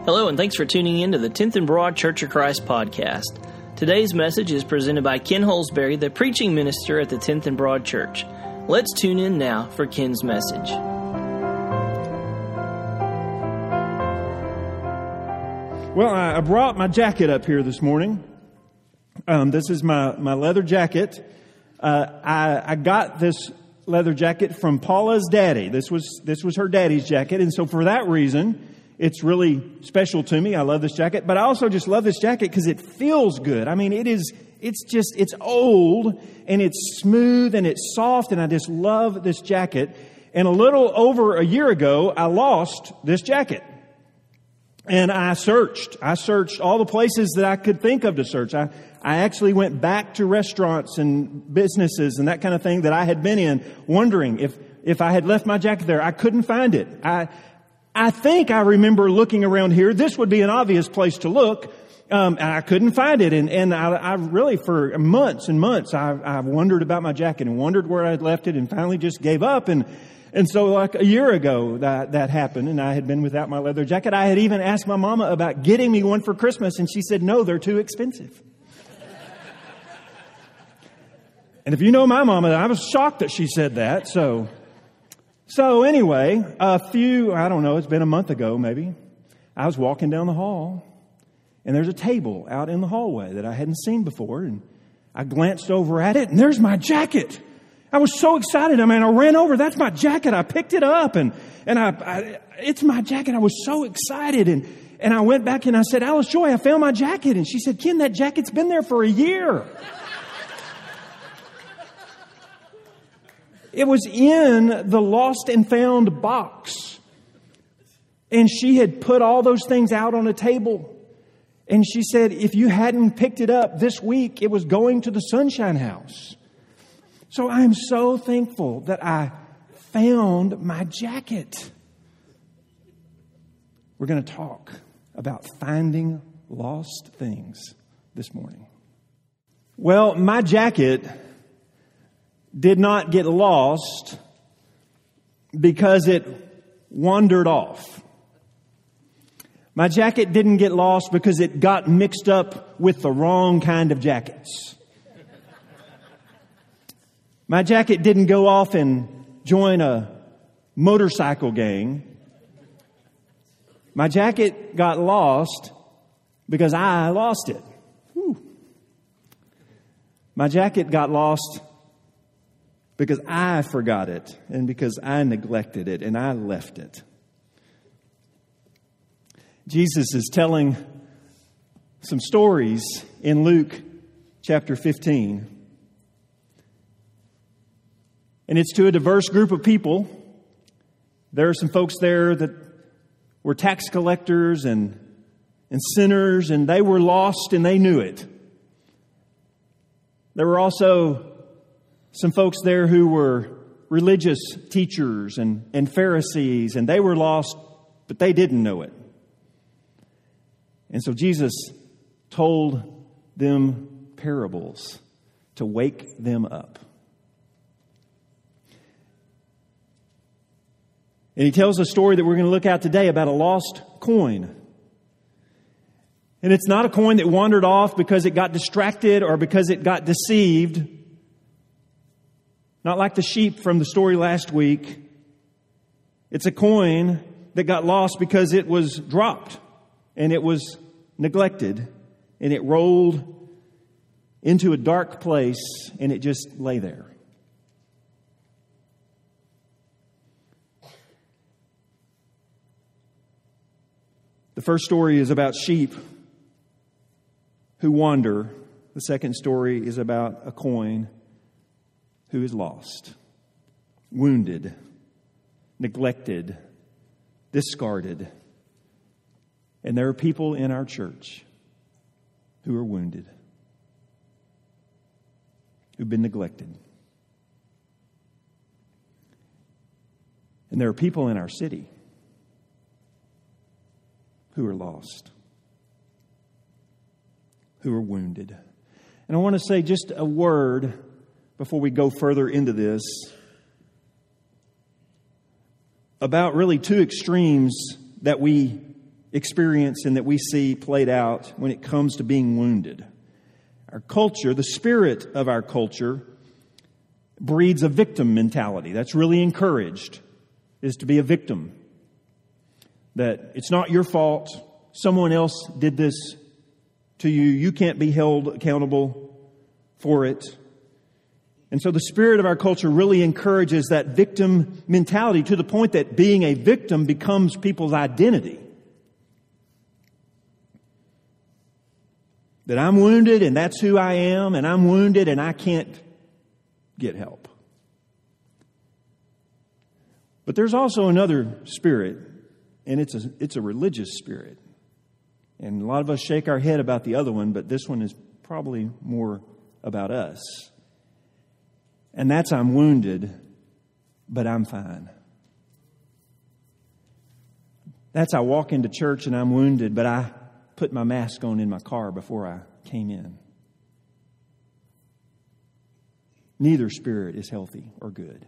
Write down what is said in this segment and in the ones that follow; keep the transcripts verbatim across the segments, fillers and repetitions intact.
Hello, and thanks for tuning in to the tenth and Broad Church of Christ podcast. Today's message is presented by Ken Holsbury, the preaching minister at the tenth and Broad Church. Let's tune in now for Ken's message. Well, I brought my jacket up here this morning. Um, this is my, my leather jacket. Uh, I, I got this leather jacket from Paula's daddy. This was this was her daddy's jacket, and so for that reason, it's really special to me. I love this jacket, but I also just love this jacket because it feels good. I mean, it is. It's just it's old and it's smooth and it's soft, and I just love this jacket. And a little over a year ago, I lost this jacket. And I searched. I searched all the places that I could think of to search. I, I actually went back to restaurants and businesses and that kind of thing that I had been in, wondering if, if I had left my jacket there. I couldn't find it. I, I think I remember looking around here. This would be an obvious place to look. Um, and I couldn't find it. And, and I, I really, for months and months, I, I wondered about my jacket and wondered where I'd left it, and finally just gave up. And, And so like a year ago that, that happened, and I had been without my leather jacket. I had even asked my mama about getting me one for Christmas, and she said, no, they're too expensive. And if you know my mama, I was shocked that she said that. So, so anyway, a few, I don't know, it's been a month ago maybe, I was walking down the hall, and there's a table out in the hallway that I hadn't seen before, and I glanced over at it, and there's my jacket. I was so excited. I mean, I ran over. That's my jacket. I picked it up, and and I, I it's my jacket. I was so excited, and and I went back and I said, Alice Joy, I found my jacket. And she said, Ken, that jacket's been there for a year. It was in the lost and found box, and she had put all those things out on a table. And she said, if you hadn't picked it up this week, it was going to the Sunshine House. So I am so thankful that I found my jacket. We're going to talk about finding lost things this morning. Well, my jacket did not get lost because it wandered off. My jacket didn't get lost because it got mixed up with the wrong kind of jackets. My jacket didn't go off and join a motorcycle gang. My jacket got lost because I lost it. Whew. My jacket got lost because I forgot it and because I neglected it and I left it. Jesus is telling some stories in Luke chapter fifteen. And it's to a diverse group of people. There are some folks there that were tax collectors and, and sinners, and they were lost and they knew it. There were also some folks there who were religious teachers and, and Pharisees, and they were lost, but they didn't know it. And so Jesus told them parables to wake them up. And he tells a story that we're going to look at today about a lost coin. And it's not a coin that wandered off because it got distracted or because it got deceived. Not like the sheep from the story last week. It's a coin that got lost because it was dropped and it was neglected and it rolled into a dark place and it just lay there. The first story is about sheep who wander. The second story is about a coin who is lost, wounded, neglected, discarded. And there are people in our church who are wounded, who've been neglected. And there are people in our city who are lost, who are wounded. And I want to say just a word before we go further into this about really two extremes that we experience and that we see played out when it comes to being wounded. Our culture, the spirit of our culture, breeds a victim mentality. That's really encouraged, is to be a victim. That it's not your fault. Someone else did this to you. You can't be held accountable for it. And so the spirit of our culture really encourages that victim mentality to the point that being a victim becomes people's identity. That I'm wounded and that's who I am, and I'm wounded and I can't get help. But there's also another spirit, and it's a, it's a religious spirit. And a lot of us shake our head about the other one, but this one is probably more about us. And that's I'm wounded, but I'm fine. That's I walk into church and I'm wounded, but I put my mask on in my car before I came in. Neither spirit is healthy or good.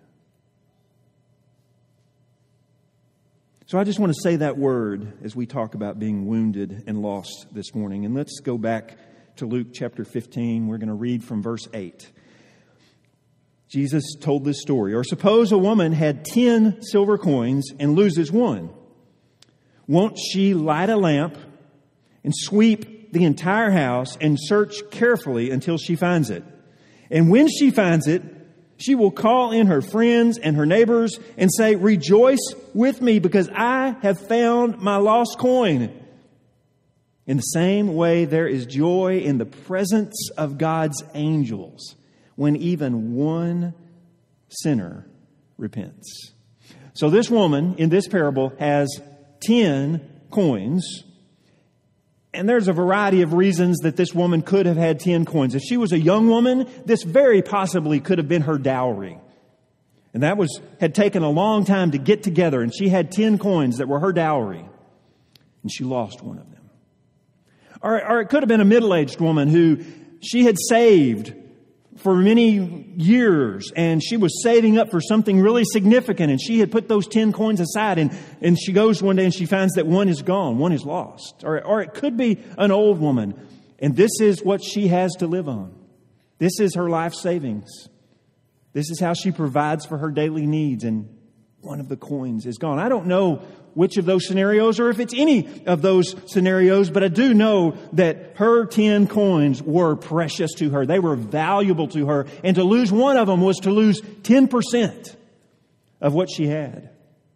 So I just want to say that word as we talk about being wounded and lost this morning. And let's go back to Luke chapter fifteen. We're going to read from verse eight. Jesus told this story. Or suppose a woman had ten silver coins and loses one. Won't she light a lamp and sweep the entire house and search carefully until she finds it? And when she finds it, she will call in her friends and her neighbors and say, "Rejoice with me because I have found my lost coin." In the same way, there is joy in the presence of God's angels when even one sinner repents. So this woman in this parable has ten coins. And there's a variety of reasons that this woman could have had ten coins. If she was a young woman, this very possibly could have been her dowry. And that was had taken a long time to get together. And she had ten coins that were her dowry. And she lost one of them. Or, or it could have been a middle-aged woman who she had saved for many years, and she was saving up for something really significant, and she had put those ten coins aside, and, and she goes one day and she finds that one is gone, one is lost. Or, or it could be an old woman, and this is what she has to live on. This is her life savings. This is how she provides for her daily needs, and one of the coins is gone. I don't know which of those scenarios or if it's any of those scenarios, but I do know that her ten coins were precious to her. They were valuable to her. And to lose one of them was to lose ten percent of what she had.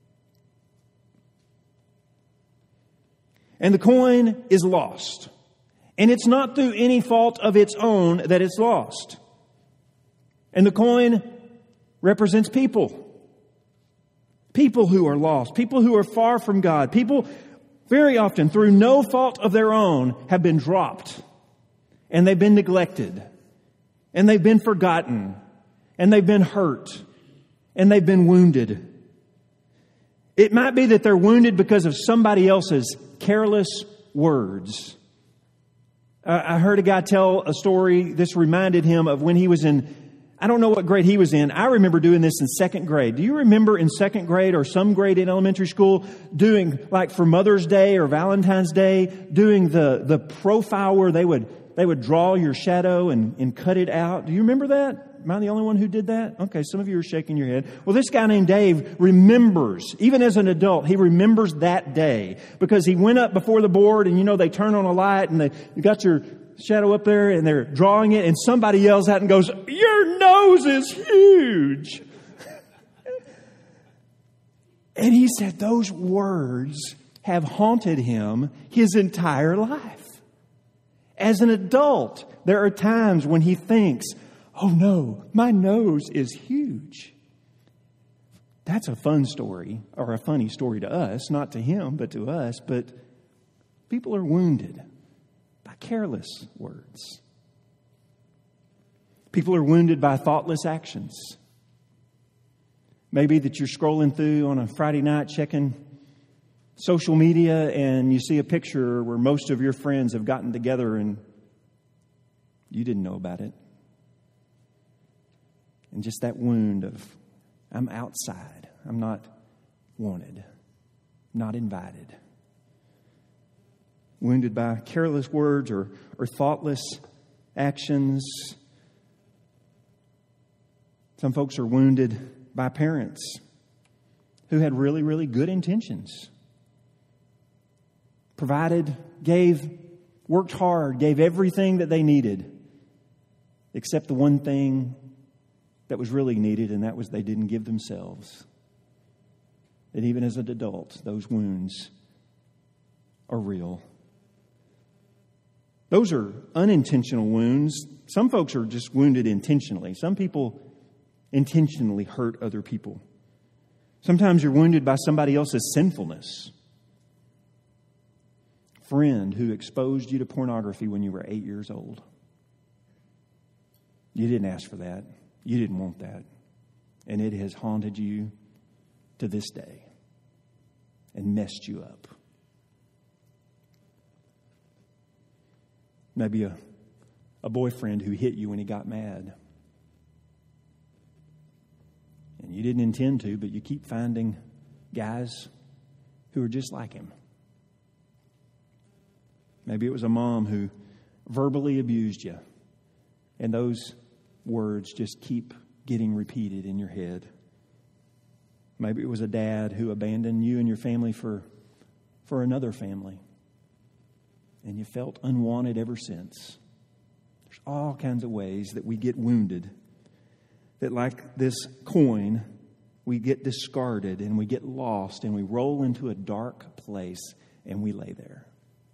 And the coin is lost. And it's not through any fault of its own that it's lost. And the coin represents people. People who are lost, people who are far from God, people very often through no fault of their own have been dropped, and they've been neglected, and they've been forgotten, and they've been hurt, and they've been wounded. It might be that they're wounded because of somebody else's careless words. I heard a guy tell a story. This reminded him of when he was in I don't know what grade he was in. I remember doing this in second grade. Do you remember in second grade or some grade in elementary school doing, like for Mother's Day or Valentine's Day, doing the, the profile where they would they would draw your shadow and, and cut it out? Do you remember that? Am I the only one who did that? Okay, some of you are shaking your head. Well, this guy named Dave remembers, even as an adult, he remembers that day because he went up before the board and, you know, they turn on a light and they you got your shadow up there and they're drawing it and somebody yells out and goes, "Your nose is huge." And he said those words have haunted him his entire life. As an adult, there are times when he thinks, "Oh no, my nose is huge." That's a fun story, or a funny story to us, not to him, but to us. But people are wounded by careless words. People are wounded by thoughtless actions. Maybe that you're scrolling through on a Friday night checking social media and you see a picture where most of your friends have gotten together and you didn't know about it. And just that wound of, I'm outside. I'm not wanted. Not invited. wounded by careless words or, or thoughtless actions. Some folks are wounded by parents who had really, really good intentions. Provided, gave, worked hard, gave everything that they needed, except the one thing that was really needed, and that was they didn't give themselves. And even as an adult, those wounds are real. Those are unintentional wounds. Some folks are just wounded intentionally. Some people intentionally hurt other people. Sometimes you're wounded by somebody else's sinfulness. Friend who exposed you to pornography when you were eight years old. You didn't ask for that. You didn't want that. And it has haunted you to this day and messed you up. Maybe a, a boyfriend who hit you when he got mad. And you didn't intend to, but you keep finding guys who are just like him. Maybe it was a mom who verbally abused you. And those words just keep getting repeated in your head. Maybe it was a dad who abandoned you and your family for, for another family. And you felt unwanted ever since. There's all kinds of ways that we get wounded. That like this coin, we get discarded and we get lost and we roll into a dark place and we lay there.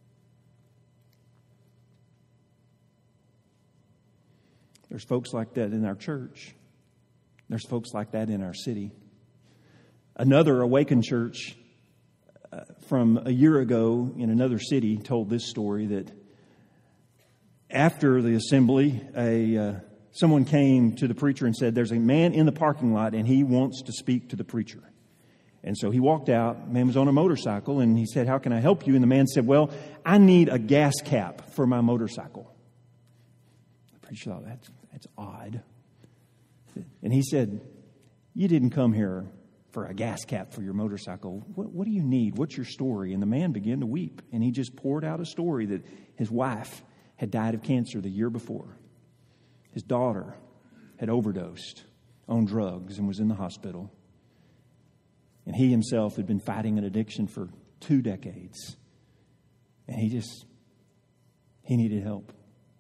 There's folks like that in our church. There's folks like that in our city. Another Awakened church uh, from a year ago in another city told this story that after the assembly, a uh, someone came to the preacher and said, there's a man in the parking lot and he wants to speak to the preacher. And so he walked out. The man was on a motorcycle and he said, how can I help you? And the man said, well, I need a gas cap for my motorcycle. The preacher thought, that's, that's odd. And he said, you didn't come here for a gas cap for your motorcycle. What, what do you need? What's your story? And the man began to weep. And he just poured out a story that his wife had died of cancer the year before. His daughter had overdosed on drugs and was in the hospital. And he himself had been fighting an addiction for two decades. And he just, he needed help.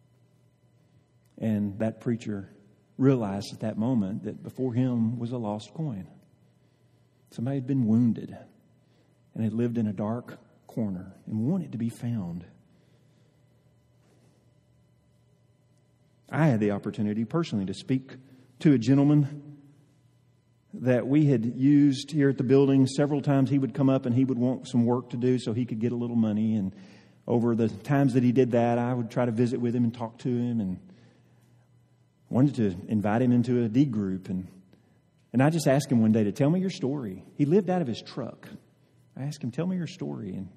And that preacher realized at that moment that before him was a lost coin. Somebody had been wounded and had lived in a dark corner and wanted to be found. I had the opportunity personally to speak to a gentleman that we had used here at the building several times. He would come up and he would want some work to do so he could get a little money. And over the times that he did that, I would try to visit with him and talk to him and wanted to invite him into a D group. And, and I just asked him one day to tell me your story. He lived out of his truck. I asked him, tell me your story. And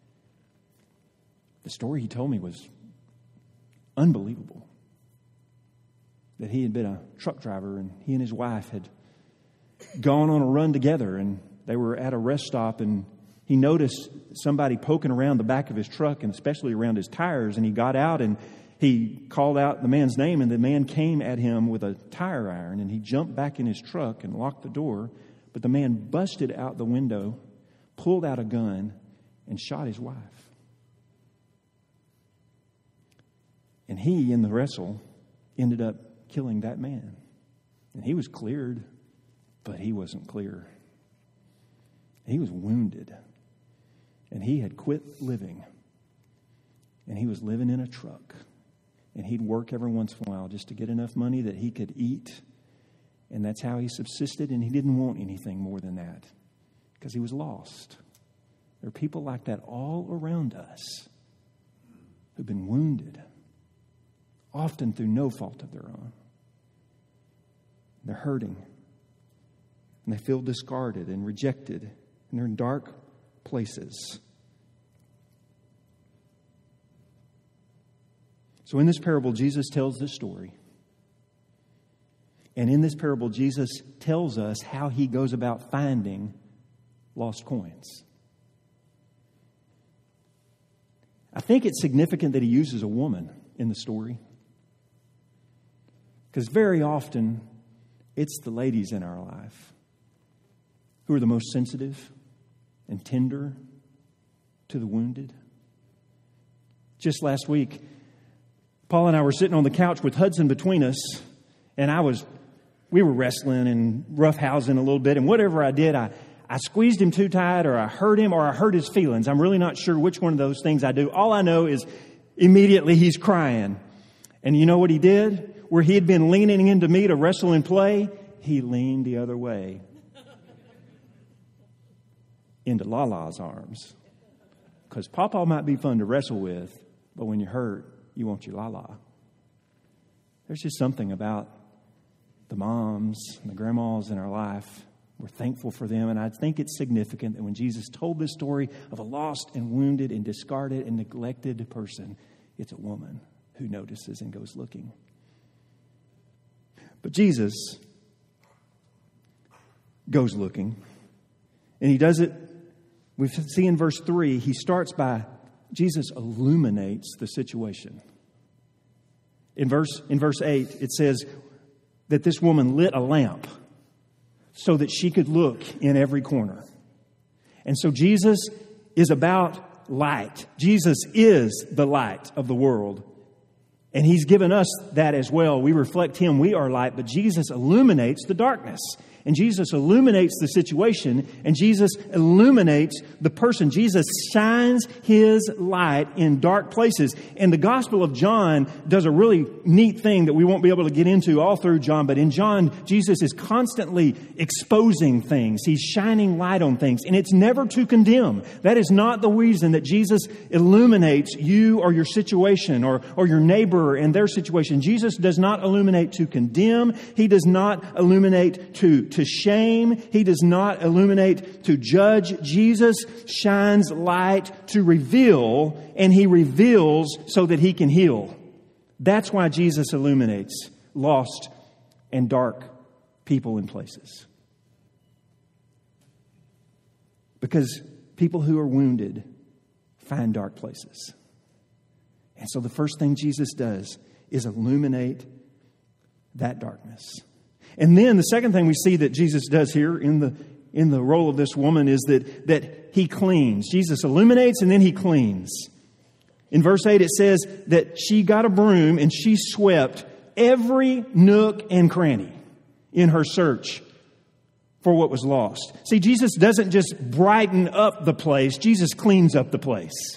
the story he told me was unbelievable. That he had been a truck driver and he and his wife had gone on a run together and they were at a rest stop and he noticed somebody poking around the back of his truck and especially around his tires, and he got out and he called out the man's name and the man came at him with a tire iron and he jumped back in his truck and locked the door, but the man busted out the window, pulled out a gun and shot his wife. And he, in the wrestle, ended up killing that man. And he was cleared, but he wasn't clear. He was wounded. And he had quit living. And he was living in a truck. And he'd work every once in a while just to get enough money that he could eat. And that's how he subsisted. And he didn't want anything more than that because he was lost. There are people like that all around us who've been wounded, often through no fault of their own. They're hurting. And they feel discarded and rejected. And they're in dark places. So in this parable, Jesus tells this story. And in this parable, Jesus tells us how he goes about finding lost coins. I think it's significant that he uses a woman in the story. Because very often, it's the ladies in our life who are the most sensitive and tender to the wounded. Just last week, Paul and I were sitting on the couch with Hudson between us, and I was, we were wrestling and roughhousing a little bit, and whatever I did, I, I squeezed him too tight, or I hurt him, or I hurt his feelings. I'm really not sure which one of those things I do. All I know is immediately he's crying. And you know what he did? Where he had been leaning into me to wrestle and play, he leaned the other way into Lala's arms. Because Pawpaw might be fun to wrestle with, but when you're hurt, you want your Lala. There's just something about the moms and the grandmas in our life. We're thankful for them, and I think it's significant that when Jesus told this story of a lost and wounded and discarded and neglected person, it's a woman who notices and goes looking. But Jesus goes looking, and he does it, we see in verse three, he starts by, Jesus illuminates the situation. In verse, in verse eight, it says that this woman lit a lamp so that she could look in every corner. And so Jesus is about light. Jesus is the light of the world. And he's given us that as well. We reflect him. We are light. But Jesus illuminates the darkness. And Jesus illuminates the situation. And Jesus illuminates the person. Jesus shines his light in dark places. And the Gospel of John does a really neat thing that we won't be able to get into all through John. But in John, Jesus is constantly exposing things. He's shining light on things. And it's never to condemn. That is not the reason that Jesus illuminates you or your situation or, or your neighbor and their situation. Jesus does not illuminate to condemn. He does not illuminate to to shame. He does not illuminate to judge. Jesus shines light to reveal, and he reveals so that he can heal. That's why Jesus illuminates lost and dark people and places. Because people who are wounded find dark places. And so the first thing Jesus does is illuminate that darkness. And then the second thing we see that Jesus does here in the in the role of this woman is that, that he cleans. Jesus illuminates and then he cleans. In verse eight it says that she got a broom and she swept every nook and cranny in her search for what was lost. See, Jesus doesn't just brighten up the place. Jesus cleans up the place.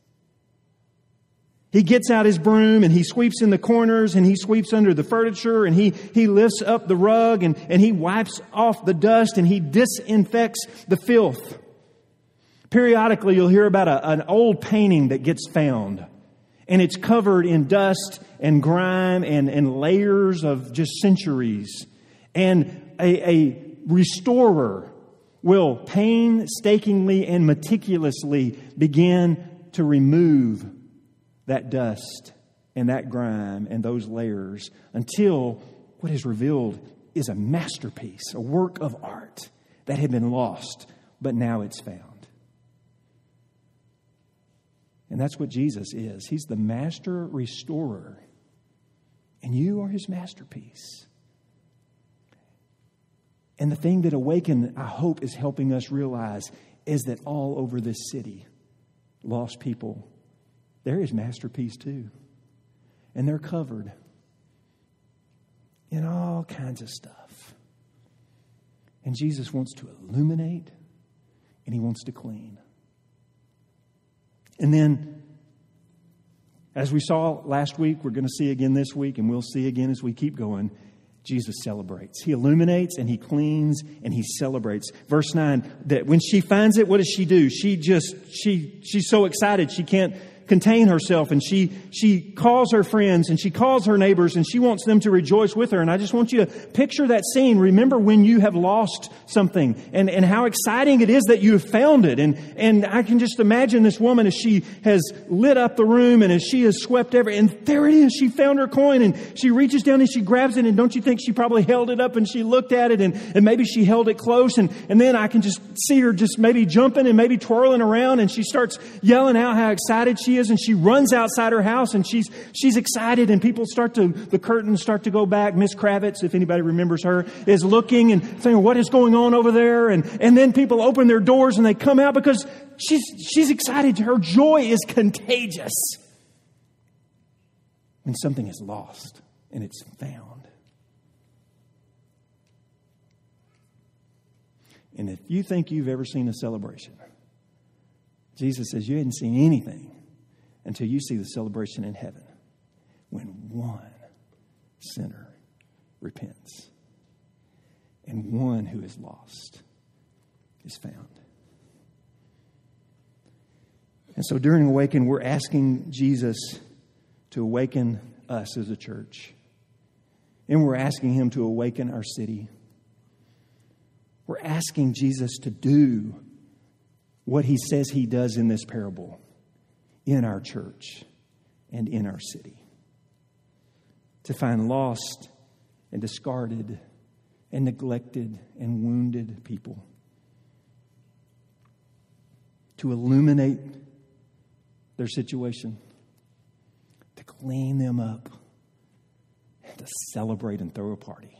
He gets out his broom and he sweeps in the corners and he sweeps under the furniture and he, he lifts up the rug and, and he wipes off the dust and he disinfects the filth. Periodically, you'll hear about a, an old painting that gets found and it's covered in dust and grime and, and layers of just centuries. And a, a restorer will painstakingly and meticulously begin to remove that dust and that grime and those layers until what is revealed is a masterpiece, a work of art that had been lost, but now it's found. And that's what Jesus is. He's the master restorer. And you are his masterpiece. And the thing that Awaken, I hope, is helping us realize is that all over this city, lost people, they're his masterpiece too. And they're covered in all kinds of stuff. And Jesus wants to illuminate and he wants to clean. And then, as we saw last week, we're going to see again this week, and we'll see again as we keep going, Jesus celebrates. He illuminates and he cleans and he celebrates. Verse nine, that when she finds it, what does she do? She just, she, she's so excited she can't contain herself, and she she calls her friends and she calls her neighbors and she wants them to rejoice with her. And I just want you to picture that scene. Remember when you have lost something and, and how exciting it is that you have found it. And, and I can just imagine this woman as she has lit up the room and as she has swept every, and there it is. She found her coin and she reaches down and she grabs it. And don't you think she probably held it up and she looked at it and, and maybe she held it close. And, and then I can just see her just maybe jumping and maybe twirling around, and she starts yelling out how excited she she is, and she runs outside her house, and she's she's excited, and people start to, the curtains start to go back. Miss Kravitz, if anybody remembers her, is looking and saying, what is going on over there? And, and then people open their doors and they come out because she's she's excited. Her joy is contagious. When something is lost and it's found. And if you think you've ever seen a celebration, Jesus says you hadn't seen anything until you see the celebration in heaven when one sinner repents and one who is lost is found. And so during Awaken, we're asking Jesus to awaken us as a church. And we're asking Him to awaken our city. We're asking Jesus to do what He says He does in this parable in our church and in our city. To find lost and discarded and neglected and wounded people. To illuminate their situation. To clean them up. And to celebrate and throw a party.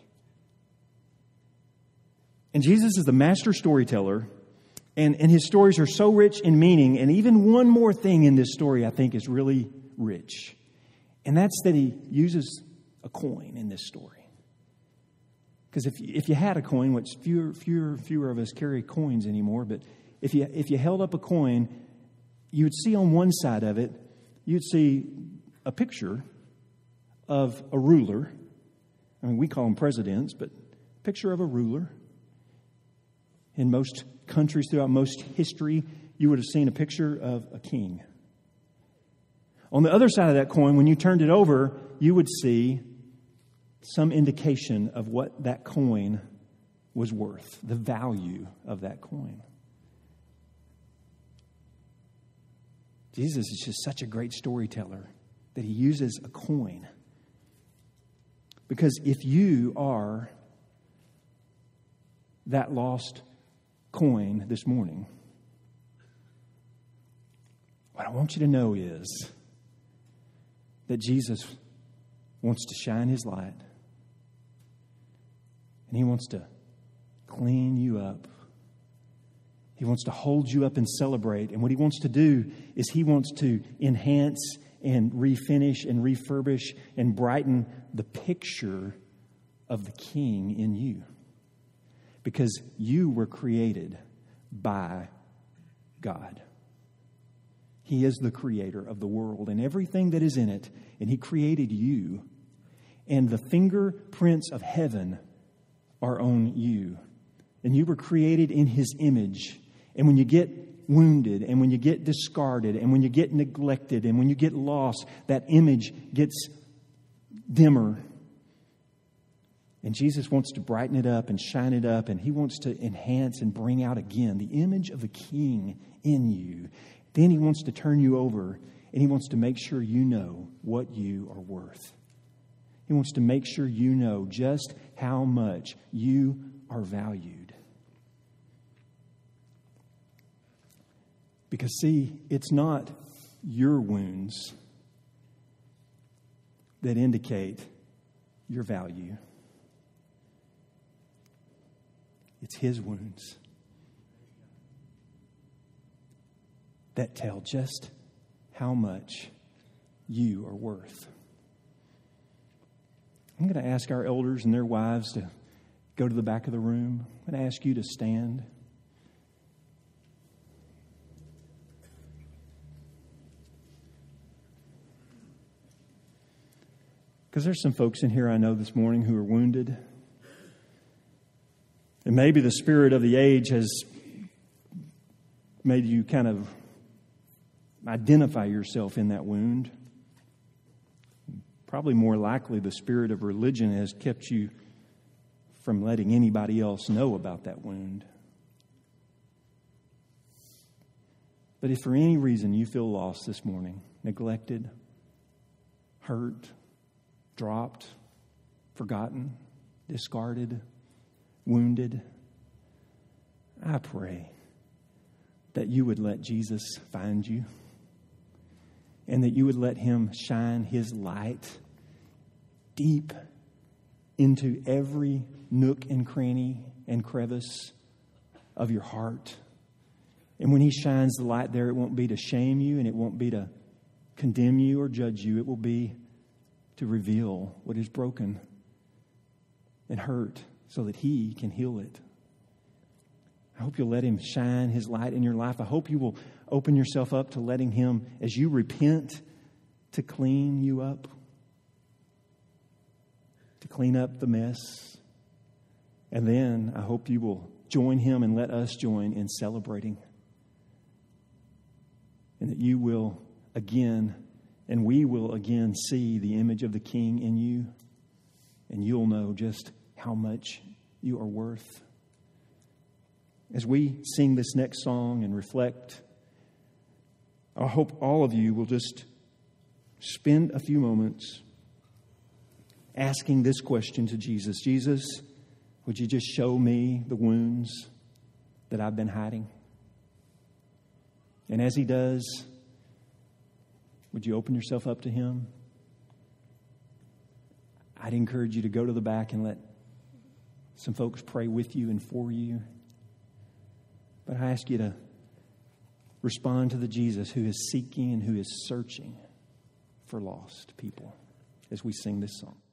And Jesus is the master storyteller. And, and His stories are so rich in meaning. And even one more thing in this story I think is really rich. And that's that He uses a coin in this story. Because if you, if you had a coin, which fewer fewer fewer of us carry coins anymore, but if you if you held up a coin, you would see on one side of it, you'd see a picture of a ruler. I mean, we call them presidents, but a picture of a ruler. In most countries throughout most history, you would have seen a picture of a king. On the other side of that coin, when you turned it over, you would see some indication of what that coin was worth, the value of that coin. Jesus is just such a great storyteller that He uses a coin. Because if you are that lost coin this morning, what I want you to know is that Jesus wants to shine His light. And He wants to clean you up. He wants to hold you up and celebrate. And what He wants to do is He wants to enhance and refinish and refurbish and brighten the picture of the King in you. Because you were created by God. He is the creator of the world and everything that is in it. And He created you. And the fingerprints of heaven are on you. And you were created in His image. And when you get wounded, and when you get discarded, and when you get neglected, and when you get lost, that image gets dimmer. And Jesus wants to brighten it up and shine it up, and He wants to enhance and bring out again the image of the King in you. Then He wants to turn you over, and He wants to make sure you know what you are worth. He wants to make sure you know just how much you are valued. Because, see, it's not your wounds that indicate your value. It's His wounds that tell just how much you are worth. I'm going to ask our elders and their wives to go to the back of the room. I'm going to ask you to stand. Because there's some folks in here I know this morning who are wounded. And maybe the spirit of the age has made you kind of identify yourself in that wound. Probably more likely the spirit of religion has kept you from letting anybody else know about that wound. But if for any reason you feel lost this morning, neglected, hurt, dropped, forgotten, discarded, wounded, I pray that you would let Jesus find you and that you would let him shine his light deep into every nook and cranny and crevice of your heart. And when he shines the light there, it won't be to shame you and it won't be to condemn you or judge you. It will be to reveal what is broken and hurt so that he can heal it. I hope you'll let him shine his light in your life. I hope you will open yourself up to letting him, as you repent, to clean you up, to clean up the mess. And then I hope you will join him and let us join in celebrating. And that you will again, and we will again see the image of the King in you, and you'll know just how much you are worth. As we sing this next song and reflect, I hope all of you will just spend a few moments asking this question to Jesus. Jesus, would you just show me the wounds that I've been hiding? And as he does, would you open yourself up to him? I'd encourage you to go to the back and let some folks pray with you and for you. But I ask you to respond to the Jesus who is seeking and who is searching for lost people as we sing this song.